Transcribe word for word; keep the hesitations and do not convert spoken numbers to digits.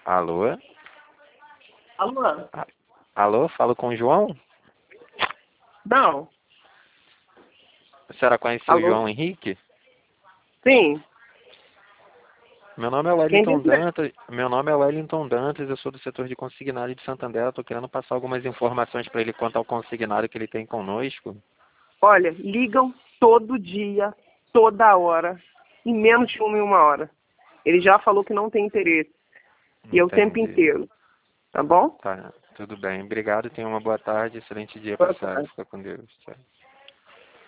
Alô? Alô? A- Alô, falo com o João? Não. A senhora conhece o Alô? João Henrique? Sim. Meu nome é Quem Wellington disse? Dantas. Meu nome é Wellington Dantas, eu sou do setor de consignado de Santander. Estou querendo passar algumas informações para ele quanto ao consignado que ele tem conosco. Olha, ligam todo dia, toda hora, em menos de uma e uma hora. Ele já falou que não tem interesse. E é o tempo Entendi. inteiro. Tá bom? Tá, tudo bem. Obrigado, tenha uma boa tarde, excelente dia para Boa a senhora. tarde. Fica com Deus. Tchau.